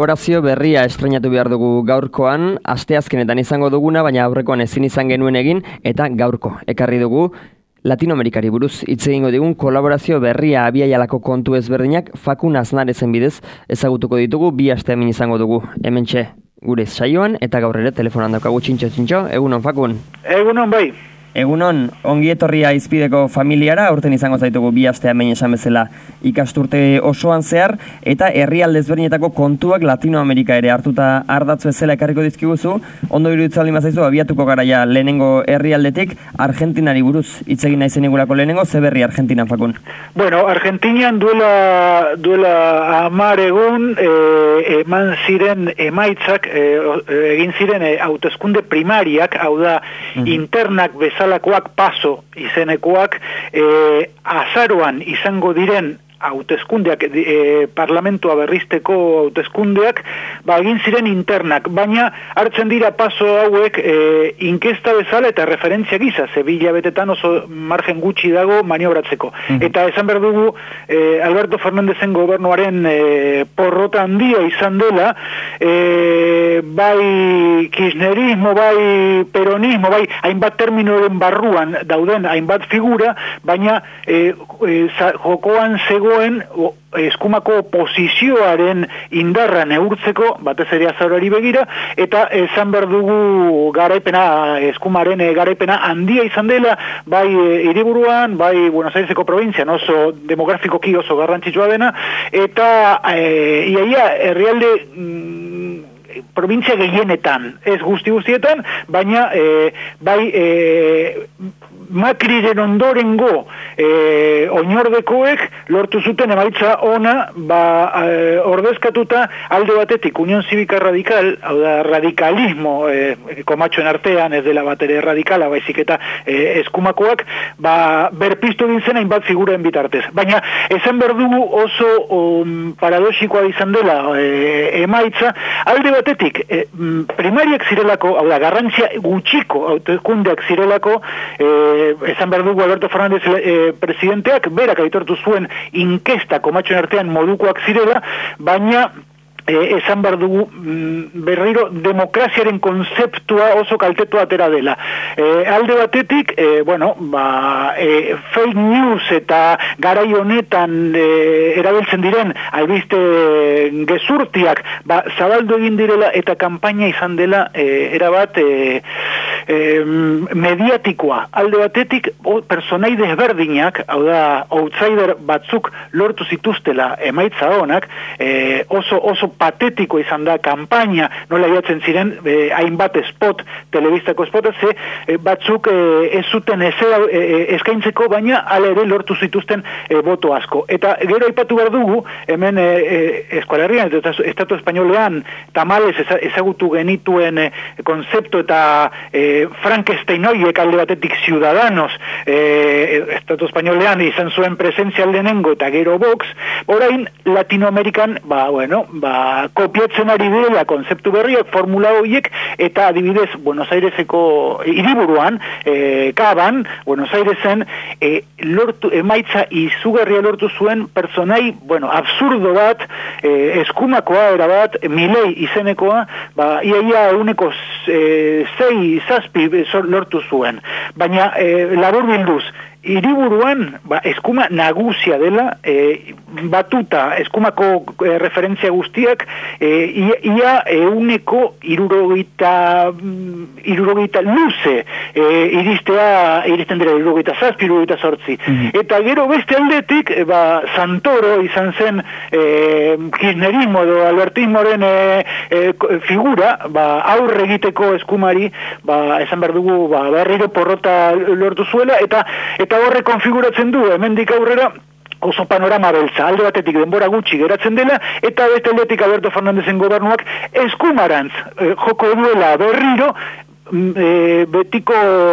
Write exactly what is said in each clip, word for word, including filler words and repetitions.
kolaborazio berria estreinatu behar dugu gaurkoan, asteazkenetan izango duguna, baina aurrekoan ezin izan genuen egin, eta gaurko ekarri dugu Latinoamerikari buruz hitz egingo digun kolaborazio berria abiaialako kontu ezberdinak Fakun Aznarezen bidez ezagutuko ditugu, bi aste hemen izango dugu. Hementxe gure saioan eta gaur ere telefonan daukagu. Txintxo, txintxo, egunon Fakun. Egunon bai. Egunon, ongi etorria Izpideko familiara, aurten izango zaitugu bi astea hemen esan bezala ikasturte osoan zehar, eta herrialde ezberdinetako kontuak Latinoamerika ere hartuta ardatz bezala ekarriko dizkiguzu. Ondo iruditzen baldin bazaizu, abiatuko garaia lehenengo herrialdetik, Argentinari buruz hitz egin nahi zenigulako lehenengo, ze berri Argentinan, Fakun? Bueno, Argentinian duela, duela hamar egun eh, eman ziren emaitzak, eh, egin ziren eh, hauteskunde primariak, hau da, mm-hmm. internak bezala lakoak paso izenekoak eh, azaroan izango diren hauteskundeak, e, parlamentua berrizteko hauteskundeak, ba, egin ziren internak, baina hartzen dira paso hauek e, inkesta bezala eta referentzia giza, zebila betetan oso margen gutxi dago maniobratzeko. Mm-hmm. Eta esan behar dugu, e, Alberto Fernandezen gobernuaren e, porrota handia izan dela, e, bai kirchnerismo, bai peronismo, bai hainbat terminoren barruan dauden hainbat figura, baina e, e, jokoan zegoen eskumako posizioaren indarra neurtzeko, batez ere azarori begira, eta esan behar dugu garaipena, eskumaren garaipena handia izan dela, bai hiriburuan, bai Buenos Aireseko probintzian, oso demografikoki oso garrantzitsua dena, eta e, iaia herrialde mm, provintzia gehienetan, ez guzti guztietan, baina e, bai e, Macriren ondorengo e, oinordekoek lortu zuten emaitza ona, ba, e, ordezkatuta alde batetik Unión Cívica Radical, hau da radikalismo e, komatxoen artean, ez dela bat ere radikala, baizik eta e, eskumakoak, ba, berpiztu dintzen hainbat figuraen bitartez. Baina, esan behar dugu oso um, paradoxikoa izan dela e, emaitza, alde batetik, e, primariak zirelako, hau da, garrantzia gutxiko hauteskundeak zirelako, e, esan behar dugu Alberto Fernández eh, presidenteak berak aitortu zuen inkesta komatxoen artean modukoak zirela, baina Eh, esan behar dugu mm, berriro demokraziaren konzeptua oso kaltetua atera dela. Eh, alde batetik, eh, bueno, ba, eh, fake news eta garai honetan eh, erabiltzen diren albiste gezurtiak ba, zabaldu egin direla eta kanpaina izan dela eh, erabat eh, eh, mediatikoa. Alde batetik, o, personai desberdinak, hau da, outsider batzuk lortu zituztela emaitza honak, eh, oso oso patetiko izan da kanpaina, nola jatzen ziren eh, hainbat spot, telebistako spot, ze eh, batzuk eh, ez zuten ezera eh, eskaintzeko, baina ala ere lortu zituzten eh, boto asko. Eta gero aipatu behar dugu, hemen eh, Euskal Herrian, eta Estatu Espainolean, tamales ezagutu genituen eh, konzeptu eta eh, Frankenstein horiek alde batetik Ciudadanos, eh, Estatu Espainolean izan zuen presentzia lehenengo eta gero Vox, orain Latinoamerikan, ba, bueno, ba, kopiatzen ari dela konzeptu berriak, formula horiek, eta adibidez Buenos Aireseko hiriburuan, e, Kaban, Buenos Airesen, e, lortu, emaitza izugarria lortu zuen personai, bueno, absurdo bat, e, eskumakoa era bat, Milei izenekoa, ba, iaia uneko e, zei, zazpi lortu zuen. Baina, e, labur bilduz, hiriburuan ba, eskuma nagusia dela, e, batuta eskumako e, referentzia guztiak, e, ia, ia euneko irurogeita, irurogeita luze e, iristea, iristen dira irurogeita zazpi, irurogeita zortzi. Mm-hmm. Eta gero beste aldetik, e, ba, Santoro izan zen e, kirchnerismo edo albertismoren e, e, figura, ba, aurre egiteko eskumari, ba, esan behar dugu, ba, berriro porrota lortu zuela, eta eta horre konfiguratzen du, hemendik aurrera, oso panorama beltza, alde batetik denbora gutxi geratzen dela, eta beste aldetik Alberto Fernandezen gobernuak eskumarantz eh, joko duela berriro, e, betiko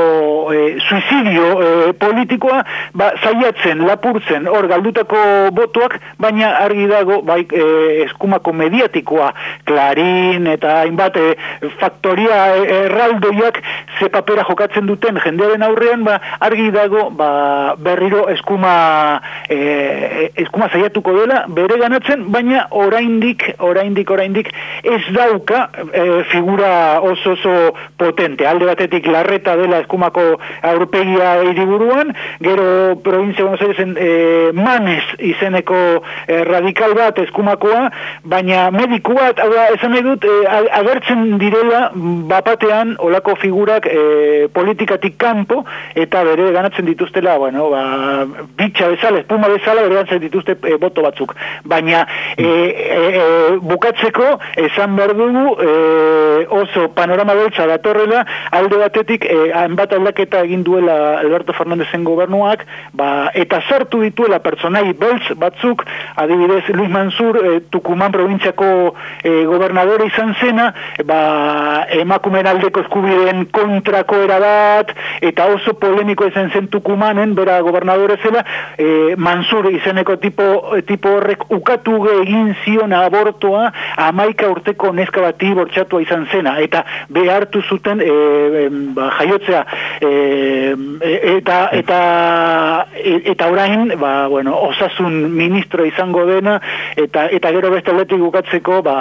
e, suizidio e, politikoa ba, zaiatzen, lapurtzen, hor galdutako botoak, baina argi dago bai, e, eskumako mediatikoa, Clarín eta hainbat e, faktoria erraldoiak ze papera jokatzen duten jendearen aurrean, ba, argi dago ba, berriro eskuma e, eskuma zaiatuko dela bere ganatzen, baina oraindik, oraindik, oraindik ez dauka e, figura oso oso potente. Alde batetik Larreta dela eskumako aurpegia hiriburuan, gero provincia Buenos Airesen e, Manes izeneko e, radikal bat eskumakoa, baina mediku bat, hau da, esan nahi dut, e, agertzen direla bapatean olako figurak e, politikatik kanpo, eta bere ganatzen dituztela, bueno, ba, bitxa bezala, espuma bezala, bere ganatzen dituzte e, boto batzuk. Baina e, e, e, bukatzeko, esan behar dugu, e, oso panorama beltza datorrela, alde batetik, eh, hainbat aldaketa egin duela Alberto Fernándezen gobernuak, ba, eta sartu dituela pertsonai beltz batzuk, adibidez Luis Mansur, eh, Tucumán provintziako eh, gobernadore izan zena, ba, emakumeen aldeko eskubideen kontrako erabat, eta oso polemiko izan zen Tucumanen, bera gobernadore zela, eh, Mansur izeneko tipo, tipo horrek ukatu egin zion abortoa hamaika urteko neska bati bortxatua izan zena, eta behartu zuten e, e, ba, jaiotzea e, eta eta eta orain ba, bueno, osasun ministro izango dena eta eta gero beste aldetik bukatzeko ba,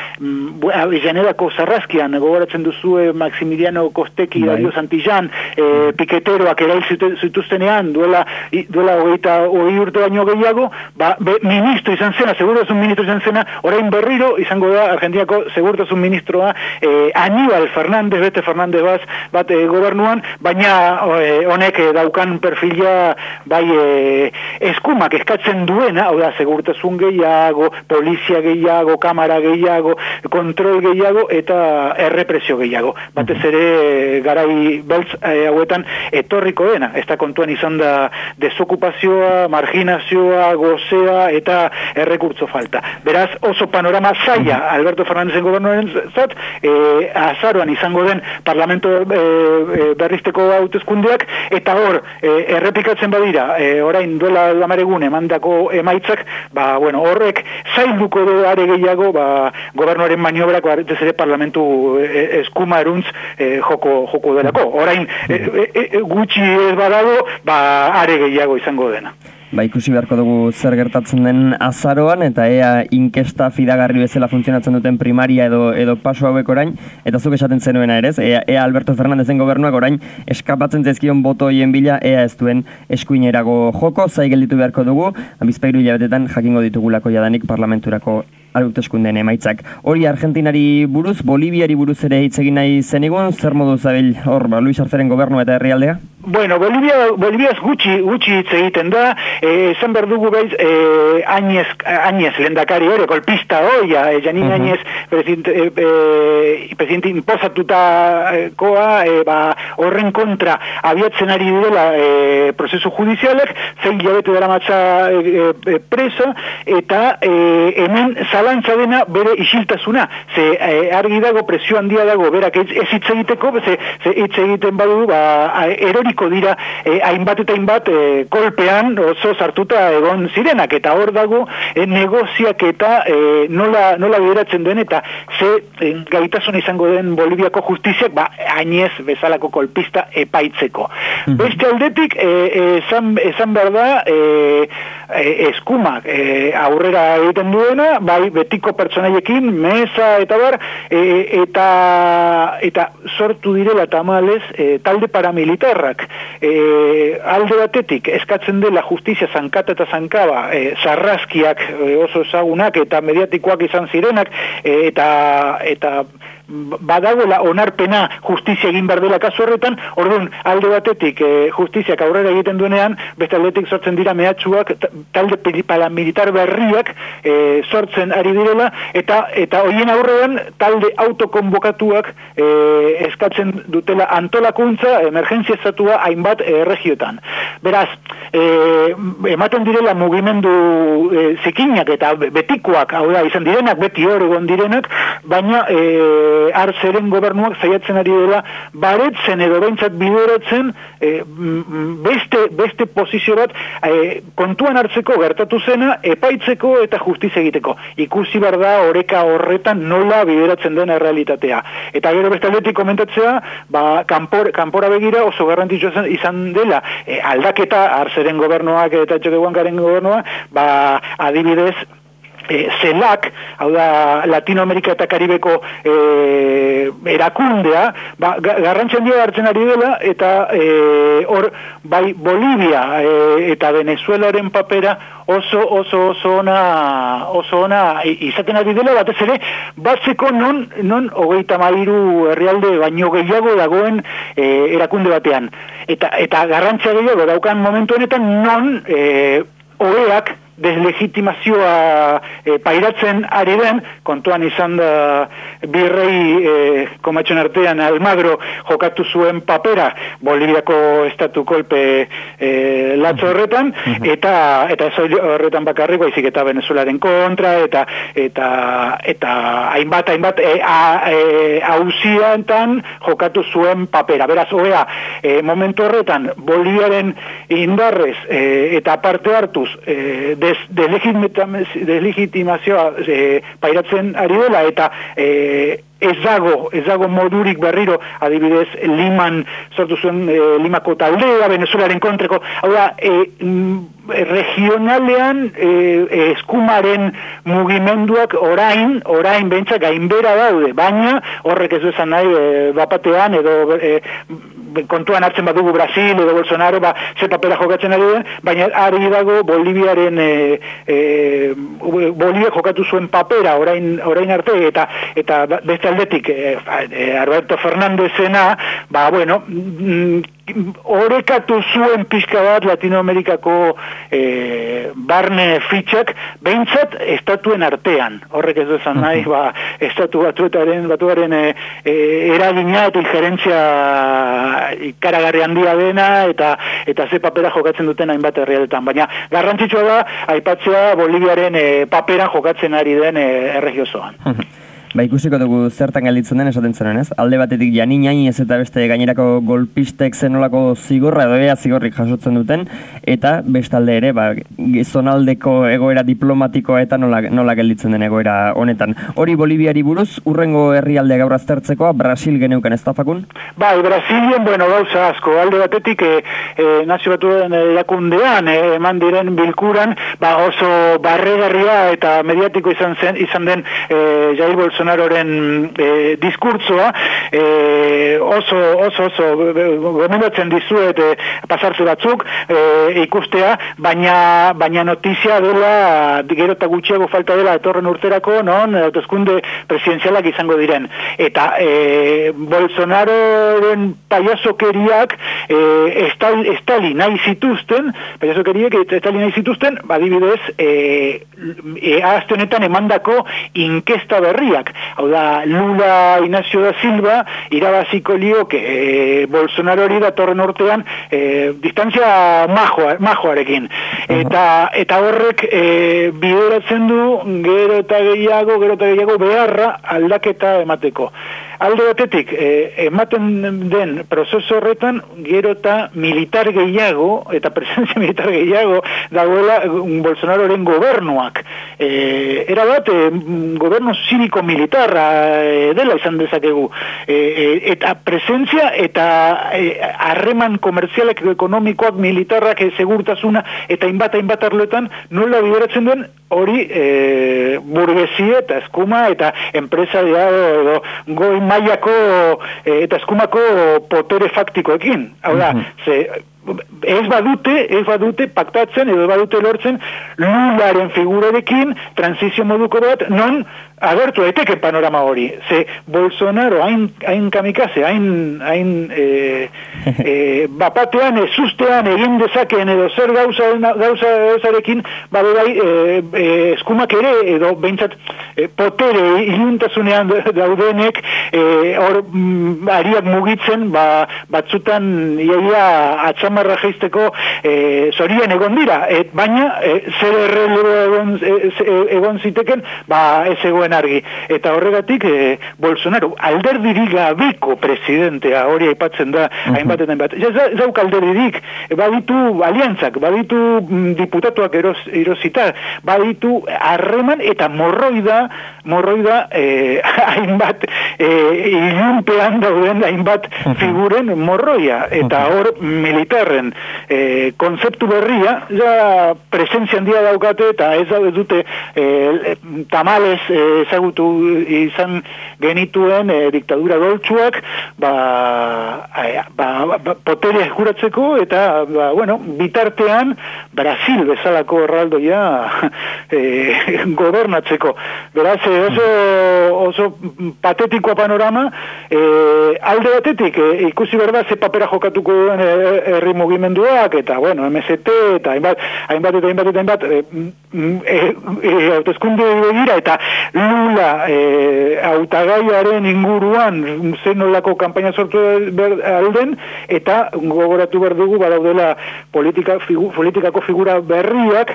Avellanedako Sarraskian gogoratzen duzue Maximiliano Kosteki, Dario Santillán, e, piketeroak erail zituztenean duela duela hogeita hogei urte baino gehiago, ba, be, ministro izan zena, segurtasun ministro izan zena, orain berriro izango da Argentinako segurtasun ministroa e, Aníbal Fernández, beste Fernández baz, bat e, gobernuan, baina e, honek e, daukan perfila bai e, eskumak eskatzen duena, hau da, segurtasun gehiago, polizia gehiago, kamara gehiago, kontrol gehiago eta errepresio gehiago. Batez ere garai beltz e, hauetan etorriko dena, ez da kontuan izan da desokupazioa, marginazioa, gozea eta errekurtzo falta. Beraz, oso panorama zaila Alberto Fernándezen gobernuaren zat, e, azaroan izango den parlamento e, e, berrizteko hauteskundeak, eta hor, e, errepikatzen badira, e, orain duela amaregun emandako emaitzak, ba, bueno, horrek zailduko du are gehiago, ba, gobernuaren maniobrak, ez ere parlamentu e, eskuma eruntz e, joko, joko delako. Orain, e, e, e, gutxi ez badago, ba, are gehiago izango dena. Ba, ikusi beharko dugu zer gertatzen den azaroan, eta ea inkesta fidagarri bezala funtzionatzen duten primaria edo edo paso hauek orain, eta zuk esaten zenuena ere, ea, ea Alberto Fernándezen gobernuak orain eskapatzen zaizkion boto hoien bila, ea ez duen eskuinerago joko, zai gelditu beharko dugu, bizpahiru hilabetetan jakingo ditugulako jadanik parlamenturako hauteskundeen emaitzak. Hori Argentinari buruz, Boliviari buruz ere hitz egin nahi zenigun, zer modu zabil hor, ba, Luis Arceren gobernua eta herrialdea? Bueno, Bolivia, Boliviaz gutxi, gutxi hitz egiten da, esan eh, behar dugu behiz, eh, Áñez, Áñez lehendakari hori, kolpista hoia, eh, Janín uh-huh. Áñez, presidente, eh, eh, presidente imposatutakoa, eh, ba, horren kontra abiatzen ari direla eh, prozesu judizialek, zein jabete dara matza eh, eh, presa, eta eh, hemen zalantza dena bere isiltasuna, ze eh, argi dago, presio handia dago, berak ez hitz egiteko, ze, ze hitz egiten badu, ba, erori dira eh, hainbat eta hainbat eh, kolpean oso sartuta egon zirenak, eta hor dago eh, negoziak eta eh, nola, nola bideratzen den eta ze eh, gaitasun izango den Boliviako justiziak, ba, Áñez bezalako kolpista epaitzeko. Mm-hmm. Beste aldetik, eh, esan, esan behar da eh, eh, eskumak eh, aurrera egiten duena, bai betiko pertsonaiekin, mesa eta bar, eh, eta, eta sortu direla tamalez eh, talde paramilitarrak. E, alde batetik eskatzen dela justizia zankata eta zankaba, e, sarraskiak e, oso ezagunak eta mediatikoak izan zirenak, e, eta eta badagoela onarpena justizia egin behar dela kasu horretan, orduan alde batetik e, justiziak aurrera egiten duenean, beste aldetik sortzen dira mehatxuak, talde paramilitar berriak e, sortzen ari direla, eta eta hoien aurrean talde autokonbokatuak e, eskatzen dutela antolakuntza, emergentzia estatua hainbat e, regiotan. Beraz, e, ematen direla mugimendu e, zikinak eta betikoak, hau da, izan direnak, beti hor egon direnak, baina e, Artzeren gobernuak zaiatzen ari dela baretzen edo behintzat bideratzen e, beste, beste posizio bat e, kontuan hartzeko gertatu zena epaitzeko eta justizia egiteko. Ikusi behar da oreka horretan nola bideratzen den errealitatea. Eta gero beste aldetik komentatzea, ba, kanpor, kanpora begira oso garrantzitsua izan dela e, aldaketa Artzeren gobernuak eta Txokehuankaren gobernua, ba, adibidez, E, zelak, hau da Latinoamerika eta Karibeko e, erakundea, ba, garrantzi handia hartzen ari dela, eta hor e, bai Bolivia e, eta Venezuelaren papera oso oso oso ona oso ona izaten ari dela, batez ere batzeko non non hogeita hamairu herrialde baino gehiago dagoen e, erakunde batean, eta eta garrantzia gehiago daukan momentu honetan non e, oeak deslegitimazioa e, pairatzen ari den, kontuan izan da birrei e, komatxon artean Almagro jokatu zuen papera Boliviako estatu kolpe e, latzo horretan, eta eta ez horretan bakarrik, baizik eta Venezuelaren kontra, eta eta eta hainbat hainbat e, e, auziantan jokatu zuen papera. Beraz, oea, e, momentu horretan Boliviaren indarrez e, eta parte hartuz e, des, deslegitimazioa e, pairatzen ari dela, eta e, ez dago, ez dago modurik berriro, adibidez Liman sortu zuen e, Limako taldea, Venezuelaren kontreko, hau da, e, regionalean e, eskumaren mugimenduak orain, orain bentsa gainbera daude, baina horrek ez du esan nahi e, bapatean edo e, kontuan hartzen badugu Brasil edo Bolsonaro, ba, ze papera jokatzen ari den, baina ari dago Boliviaren e, e, Bolivia jokatu zuen papera orain, orain arte, eta eta beste aldetik e, e, Alberto Fernándezena, ba, bueno, orekatu zuen pixka bat Latinoamerikako e, barne fitxak, behintzat estatuen artean. Horrek ez duzan nahi, ba, estatu batuetaren, batuaren e, e, eragina eta injerentzia ikaragarri handia dena, eta eta ze papera jokatzen duten hainbat herrialdetan. Baina garrantzitsua da, aipatzea Boliviaren e, papera jokatzen ari den e, erregio osoan. Ba, ikusiko dugu zertan gelditzen den esaten zen, ez? Alde batetik Janin Jainez eta beste gainerako golpistek zenolako zigorra edo ea zigorrik jasotzen duten, eta bestalde ere, ba, zonaldeko egoera diplomatikoa eta nola, nola gelditzen den egoera honetan. Hori Boliviari buruz, urrengo herrialde gaur aztertzekoa, Brasil geneukan ez da, Fakun? Bai, Brasilien, bueno, gauza asko, alde batetik e, e, nazio batuen erakundean, e, eman diren bilkuran, ba, oso barregarria eta mediatiko izan zen, izan den e, Jair Bolsonaro Bolsonaroren e, diskurtsoa e, oso oso oso gomendatzen dizuet e, pasartze batzuk e, ikustea, baina baina notizia dela gero eta gutxiago falta dela etorren urterako, non hauteskunde presidenzialak izango diren, eta e, Bolsonaroren paiasokeriak e, estali, estali nahi zituzten, paiasokeriak estali nahi zituzten, badibidez e, e, ahazte honetan emandako inkesta berriak. Hau da, Lula Ignacio da Silva irabaziko lioke e, Bolsonaro hori datorren urtean e, distantzia majoa, majoarekin. Eta, eta horrek e, bideratzen du gero eta gehiago, gero eta gehiago beharra aldaketa emateko. Alde batetik, eh, ematen den prozesu horretan gero eta militar gehiago eta presentzia militar gehiago dagoela Bolsonaroren gobernuak. Eh, era bat, eh, gobernu ziriko-militarra eh, dela izan dezakegu. Eh, eh, eta presentzia eta harreman eh, komertzialak ekonomikoak militarrak eh, segurtasuna eta inbat hainbat arloetan nola bideratzen den hori eh, burgesia eta eskuma eta enpresaria edo goi mailako eh, eta eskumako potere faktikoekin. Hau da, ze, ez badute, ez badute paktatzen edo badute lortzen Lularen figurarekin transizio moduko bat non agertu daiteke panorama hori. Ze Bolsonaro hain, hain kamikaze, hain, hain e, e, bapatean, ezustean egin dezakeen edo zer gauza, gauza gauzarekin bade bai e, e, eskumak ere edo behintzat e, potere iluntasunean daudenek e, hor mm, ariak mugitzen ba, batzutan iaia atzam samarra jeizteko e, zorien egon dira, et, baina e, zer errelebo egon, e, egon ziteken, ba ez egoen argi. Eta horregatik e, Bolsonaro, alderdirik gabeko presidentea, hori aipatzen da, uh-huh. hainbat eta hainbat. Ez dauk alderdirik, baditu aliantzak, baditu mm, diputatuak eros, erosita, baditu harreman eta morroida, morroida eh, hainbat eh, ilunpean dauden hainbat uh-huh. figuren morroia, eta hor uh-huh. militarren eh, konzeptu berria, ja presentzia handia daukate, eta ez dute eh, tamales eh, ezagutu izan genituen eh, diktadura doltsuak, ba, ba, ba poteria eskuratzeko, eta ba, bueno, bitartean Brasil bezalako erraldoia eh, gobernatzeko. Beraz, oso, oso patetikoa panorama, eh, alde batetik, eh, ikusi berda ze papera jokatuko duen herri mugimenduak, eta bueno, M S T, eta hainbat, hainbat eta hainbat eta hainbat, eh, eh, eh, hauteskunde begira, eta Lula eh, hautagaiaren inguruan zen nolako kanpaina sortu alden, eta gogoratu behar dugu badaudela politika, figu, politikako figura berriak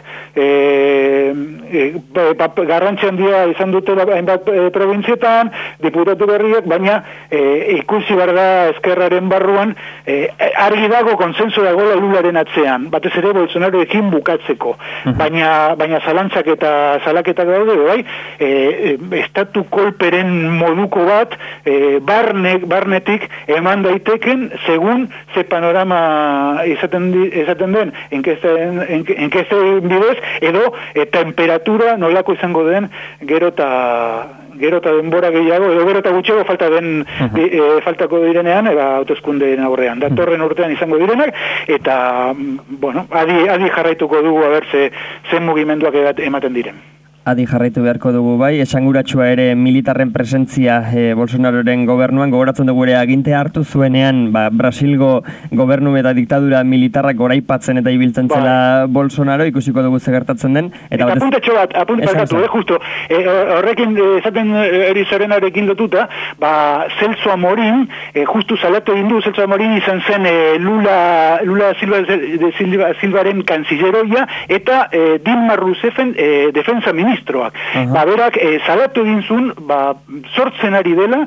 e, e, garrantzi handia izan dute hainbat e, provintzietan, diputatu berriak, baina e, ikusi behar da ezkerraren barruan e, argi dago konsensu dagoela Lularen atzean, batez ere Bolsonaroekin bukatzeko, uh-huh. baina, baina zalantzak eta zalaketak daude, bai, e, e, estatu kolperen moduko bat e, barne, barnetik eman daiteken segun ze panorama izaten, di, izaten den enkesten, enkesten bidez, edo e, temperatura nolako izango den gero eta gero eta denbora gehiago, edo gero eta gutxego falta den, uh-huh. e, faltako direnean, eba hauteskundeen aurrean, datorren urtean izango direnak, eta, bueno, adi, adi jarraituko dugu a ber ze, zen mugimenduak ematen diren. Adi jarraitu beharko dugu bai, esanguratsua ere militarren presentzia e, Bolsonaroren gobernuan, gogoratzen dugu ere agintea hartu zuenean, ba, Brasilgo gobernu eta diktadura militarrak goraipatzen eta ibiltzen zela ba. Bolsonaro, ikusiko dugu zegertatzen den. Eta, eta apuntetxo bat, apuntetxo bat, justo, e, horrekin, esaten erizarenarekin lotuta, ba, Celso Amorin, e, justu salatu egin du, Celso Amorin izan zen e, Lula, Lula Silva, de Silva, Silvaren kanzilleroia, eta e, Dilma Rousseffen e, defensa ministro. Uh-huh. Ba, berak, e, salatu egin zuen, ba, sortzen ari dela,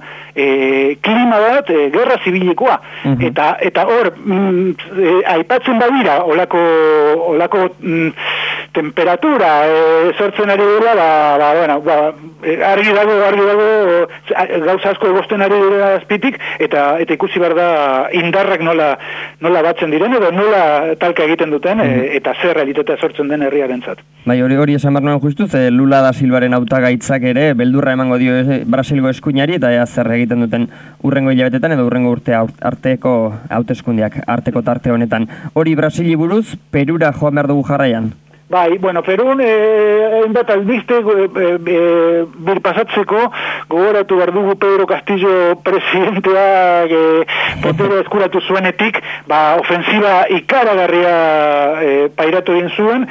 e, klima bat, e, gerra zibilekoa. Uh-huh. Eta, eta hor, mm, e, aipatzen badira, olako, olako mm, temperatura e, sortzen ari dela, ba, ba, bueno, ba, argi dago, argi dago, gauza asko egosten ari dela azpitik, eta, eta ikusi behar da indarrak nola, nola batzen diren, edo nola talka egiten duten, uh-huh. e, eta zer realitatea sortzen den herriarentzat. Bai, hori hori esan behar nuen justu, ze Lula da Silvaren hautagaitzak ere beldurra emango dio Brasilgo eskuinari, eta ea zer egiten duten urrengo hilabetetan edo urrengo urte arteko hauteskundeak arteko tarte honetan. Hori Brasili buruz, Perura joan behar dugu jarraian? Bai, bueno, Perun, hainbat eh, albiste eh, eh, birpasatzeko, gogoratu behar dugu Pedro Castillo presidentea eh, potero eskuratu zuenetik, ba, ofensiba ikaragarria eh, pairatu egin zuen,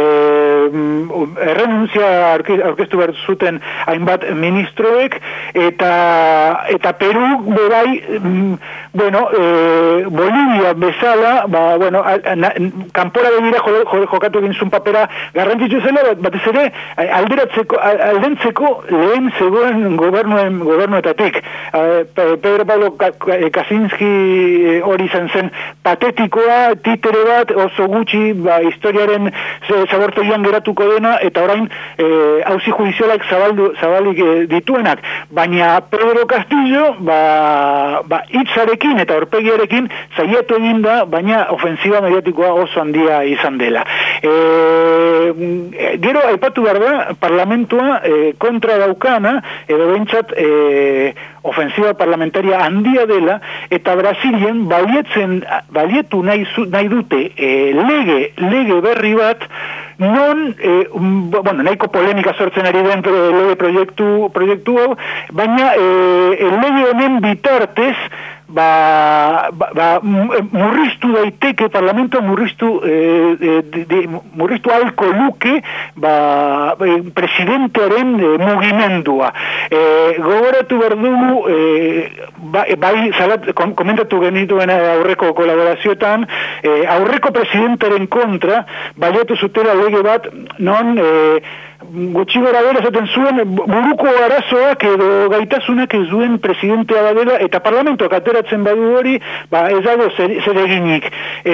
eh, errenuntzia aurkeztu behar zuten hainbat ministroek, eta, eta Peru, bebai, mm, bueno, eh, Bolivia bezala, ba, bueno, a, na, kanpora begira jokatu egin zuen papera garrantzitsu zela, batez ere alderatzeko, aldentzeko lehen zegoen gobernuen, gobernuetatik. Pedro Pablo Kaczynski hori izan zen patetikoa, titere bat, oso gutxi, ba, historiaren zabortoian geratuko dena, eta orain auzi e, judizialak zabaldu, zabalik e, dituenak. Baina Pedro Castillo, ba, ba, hitzarekin eta aurpegiarekin zaiatu egin da, baina ofensiba mediatikoa oso handia izan dela. E, E, gero aipatu behar da, parlamentua e, kontra daukana, edo behintzat e, ofensiba parlamentaria handia dela, eta Brasilien balietzen, balietu nahi, nahi dute e, lege, lege berri bat, non, e, bueno, nahiko polemika sortzen ari den lege proiektu, proiektu hau, baina e, lege honen bitartez, ba, ba, ba murriztu daiteke, parlamentoa murriztu, eh, de, de, murriztu alko luke, ba, presidentearen eh, mugimendua. Eh, gogoratu behar dugu, eh, ba, bai, zalat, komentatu genituen aurreko kolaborazioetan, eh, aurreko presidentaren kontra, baliatu zutela lege bat, non, eh, gutxi gora bera esaten zuen buruko arazoak edo gaitasunak ez duen presidentea badela eta parlamentoak ateratzen badu hori, ba ez dago zer, zer eginik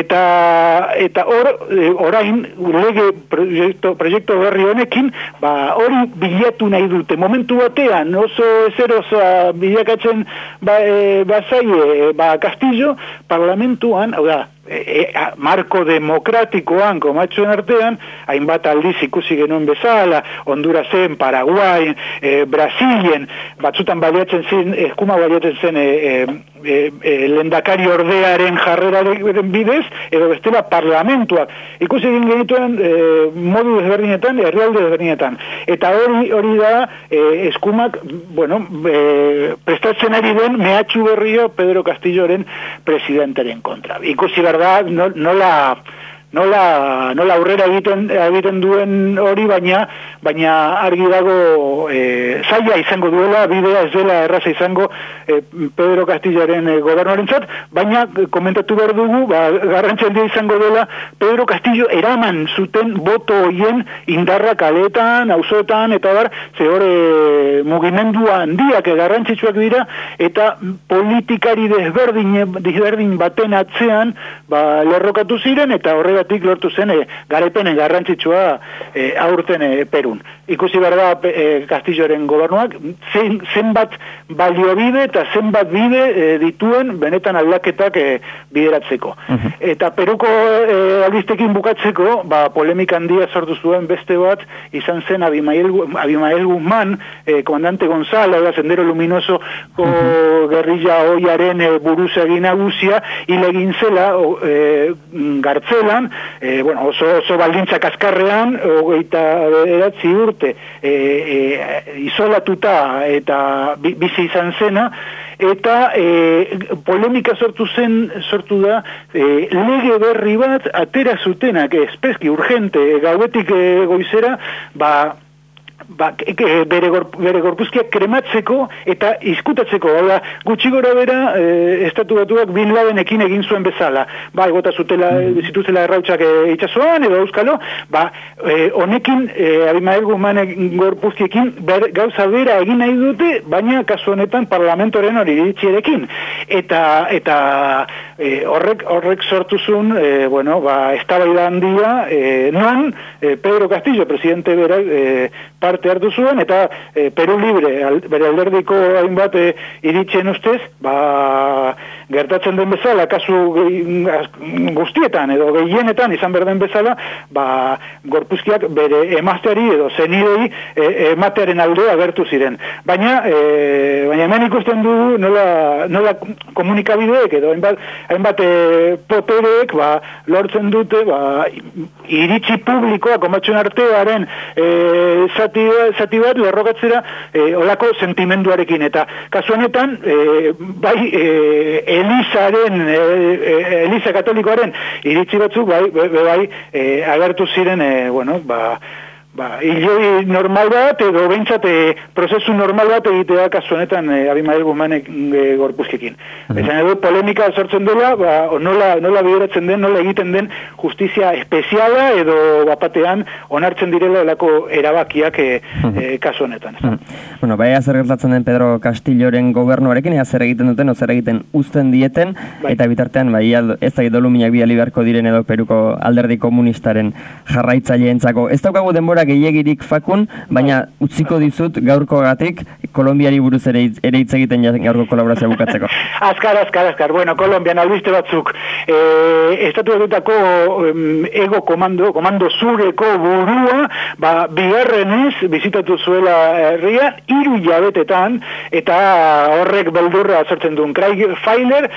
eta eta hor e, orain lege proiektu, proiektu berri honekin ba hori bilatu nahi dute momentu batean oso ezerosa bilakatzen ba, e, bazaie ba Castillo parlamentuan, hau da E, e, marko demokratikoan komatxoen artean, hainbat aldiz ikusi genuen bezala, Hondurasen, Paraguain, e, Brasilien, batzutan baliatzen zen, eskuma baliatzen zen e, e, e, lendakari ordearen jarreraren bidez, edo bestela parlamentuak. Ikusi egin genituen e, modu desberdinetan, herrialde desberdinetan. Eta hori hori da e, eskumak, bueno, e, prestatzen ari den mehatxu berrio Pedro Castilloren presidentaren kontra. Ikusi da, nola nola nola aurrera egiten egiten duen hori baina baina argi dago e, zaila izango duela, bidea ez dela erraza izango e, Pedro Castilloren e, gobernuarentzat, baina komentatu behar dugu, ba, garrantzia handia izango dela Pedro Castillo eraman zuten boto hoien indarra kaletan, auzoetan eta bar, ze hori mugimendua handiak garrantzitsuak dira eta politikari desberdin, desberdin baten atzean ba, lerrokatu ziren eta horregatik lortu zen e, garaipenen garrantzitsua e, aurten e, Perun. Ikusi behar da e, Castilloren gobernuak zen, zenbat baliobide eta zenbat bide e, dituen benetan aldaketak e, bideratzeko. Uh-huh. Eta Peruko e, albistekin bukatzeko, ba, polemika handia sortu zuen beste bat, izan zen Abimael, Abimael Guzmán, e, komandante Gonzalo, da Sendero Luminoso uh-huh. gerrilla hoiaren e, buruzagi nagusia, hil egin zela o, e, Gartzelan, e, bueno, oso, oso baldintza kaskarrean, hogeita edatzi urte e, e, isolatuta eta bizi izan zena, eta e, polemika sortu zen, sortu da, e, lege berri bat atera zutenak, espeski urgente, gauetik e, goizera, ba, ba, bere, gor, bere gorpuzkiak krematzeko eta izkutatzeko, da, gutxi gora bera e, estatu batuak Bin Ladenekin egin zuen bezala, ba, egota zutela, zituzela errautxak e, itxasoan edo euskalo, ba, e, honekin e, Abimael Guzmanen gorpuzkiekin ber, gauza bera egin nahi dute, baina kasu honetan parlamentoren hori iritxierekin, eta eta e, horrek horrek sortu zuen, e, bueno, ba, eztabaida handia, e, non e, Pedro Castillo, presidente bera, e, parte hartu zuen, eta e, Peru Libre, al, bere alderdiko hainbat e, iritzen ustez, ba, gertatzen den bezala, kasu guztietan edo gehienetan izan berden bezala, ba, gorpuzkiak bere emazteari edo zenidei e, ematearen alde agertu ziren. Baina, e, baina hemen ikusten dugu nola, nola komunikabideek edo hainbat, hainbat e, potereek ba, lortzen dute ba, iritzi publikoa komatxon artearen e, zati, zati bat lerrokatzera e, olako sentimenduarekin eta kasu honetan e, bai e, Elizaren e, e, Eliza Katolikoaren iritzi batzuk bai, bai, bai e, agertu ziren e, bueno, ba ba, hiloi normal bat, edo behintzat e, prozesu normal bat egitea kasu honetan e, Abimael Guzmanek e, gorpuzkekin. Uh-huh. Esan edo polemika sortzen dela, ba, nola, nola bideratzen den, nola egiten den justizia espeziala edo bapatean onartzen direla olako erabakiak e, uh-huh. e, kasu honetan. Uh-huh. Bueno, bai, zer gertatzen den Pedro Castilloren gobernuarekin, ea zer egiten duten, o zer egiten uzten dieten, bai. Eta bitartean, bai, ez da idoluminak biali beharko diren edo Peruko alderdi komunistaren jarraitzaileentzako. Ez daukagu denbora gehiagirik Fakun, baina utziko dizut gaurkogatik Kolonbiari buruz ere, ere hitz egiten gaurko kolaborazioa bukatzeko. Azkar, azkar, azkar. Bueno, Kolonbian albiste batzuk. E, Estatu Batuetako ego komando, komando zureko burua, ba, bigarrenez bizitatu zuela herria, hiru jabetetan, eta horrek beldurra sortzen duen. Craig Feiler,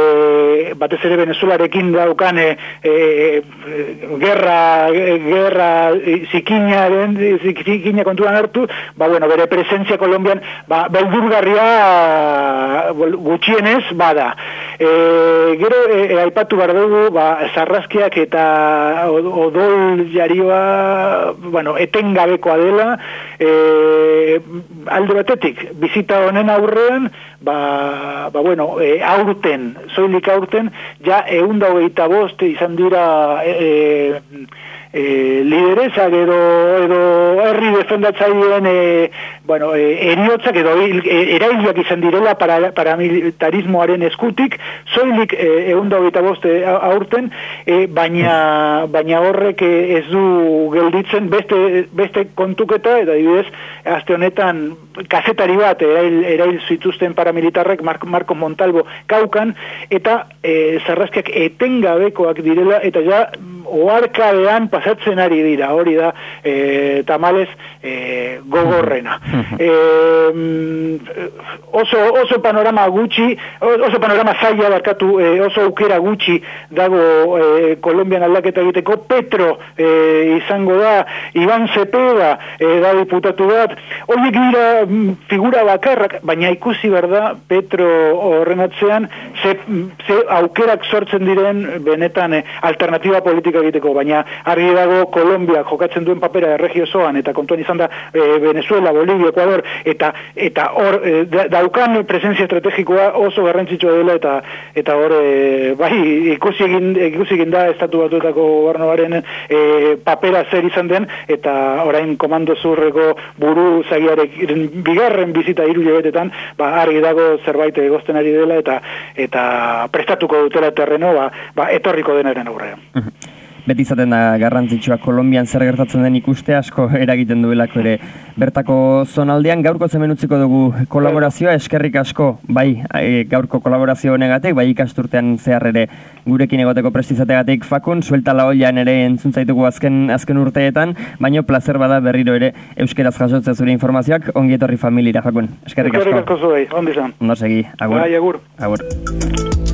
e, batez ere Venezuelarekin daukan e, e, gerra, gerra zikin zikinaren, zikina kontuan hartu, ba, bueno, bere presentzia Kolombian, ba, beldurgarria gutxienez, bada. E, gero, e, aipatu behar dugu, ba, zarrazkiak eta odol jarioa, bueno, etengabekoa dela, e, alde batetik, bizita honen aurrean, ba, ba bueno, e, aurten, soilik aurten, ja eunda hogeita bost izan dira e, e, liderezak edo, edo herri defendatzaileen e, bueno, e, eriotzak edo e, erailak izan direla para, paramilitarismoaren eskutik, soilik e, eunda hogeita bost e, aurten, e, baina, baina horrek ez du gelditzen beste, beste kontuketa, eta adibidez, aste honetan kazetari bat erail, erail zituzten paramilitarrek Marco, Marco Montalvo Kaukan, eta e, zarrazkiak etengabekoak direla, eta ja oarkadean pasatzen ari dira, hori da e, tamales e, gogorrena. E, oso, oso panorama gutxi, oso panorama zaila barkatu, e, oso aukera gutxi dago e, Kolombian aldaketa egiteko. Petro e, izango da, Iban Cepeda e, da diputatu bat, horiek dira figura bakarrak, baina ikusi berda Petro horren atzean ze, ze aukerak sortzen diren benetan e, alternatiba politika egiteko, baina argi dago Kolombia jokatzen duen papera erregio osoan, eta kontuan izan da e, Venezuela, Bolivia, Ecuador, eta eta hor e, daukan presentzia estrategikoa oso garrantzitsua dela, eta eta hor e, bai ikusi egin, ikusi egin da estatu batuetako gobernuaren e, papera zer izan den, eta orain komando zurreko buru zagiaren bigarren bizita hiru hilabetetan, ba argi dago zerbait egozten ari dela, eta eta prestatuko dutela terreno, ba, ba etorriko denaren aurrean. Beti izaten da garrantzitsua Kolonbian zer gertatzen den ikuste, asko eragiten duelako ere bertako zonaldean. Gaurko hemen utziko dugu kolaborazioa, eskerrik asko, bai e, gaurko kolaborazio honegatik, bai ikasturtean zehar ere gurekin egoteko prestizategatik Fakun, suelta la oian ere entzun zaitugu azken, azken urteetan, baino placer bada berriro ere euskeraz jasotzea zure informazioak, ongi etorri familira Fakun. Eskerrik asko. Eskerrik asko zuei, ondi zan. Ondo segi, agur. Bai, agur. Agur.